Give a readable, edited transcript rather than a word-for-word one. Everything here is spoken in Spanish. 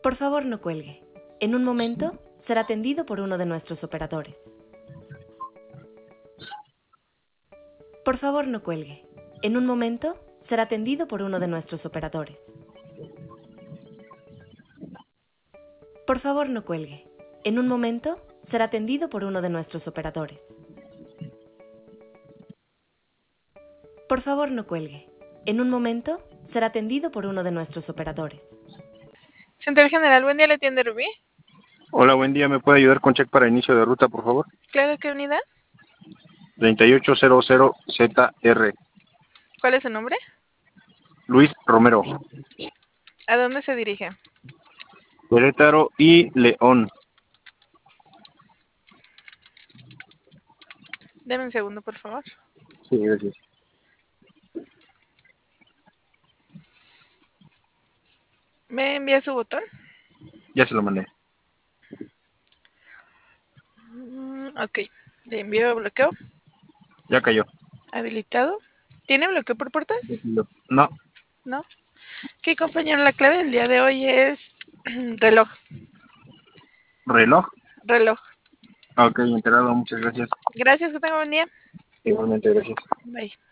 Por favor, no cuelgue. En un momento será atendido por uno de nuestros operadores. Por favor, no cuelgue. En un momento será atendido por uno de nuestros operadores. Por favor, no cuelgue. En un momento será atendido por uno de nuestros operadores. Por favor, no cuelgue. En un momento será atendido por uno de nuestros operadores. Central General, buen día, ¿le atiende Rubí? Hola, buen día. ¿Me puede ayudar con check para inicio de ruta, por favor? Claro, ¿qué unidad? 3800ZR. ¿Cuál es su nombre? Luis Romero. ¿A dónde se dirige? Querétaro y León. Deme un segundo, por favor. Sí, gracias. ¿Me envía su botón? Ya se lo mandé. Ok, le envío bloqueo. Ya cayó. Habilitado. ¿Tiene bloqueo por puertas? No. ¿No? Ok, compañero, la clave del día de hoy es reloj. ¿Reloj? Reloj. Ok, enterado. Muchas gracias. Gracias, que tenga buen día. Igualmente, gracias. Bye.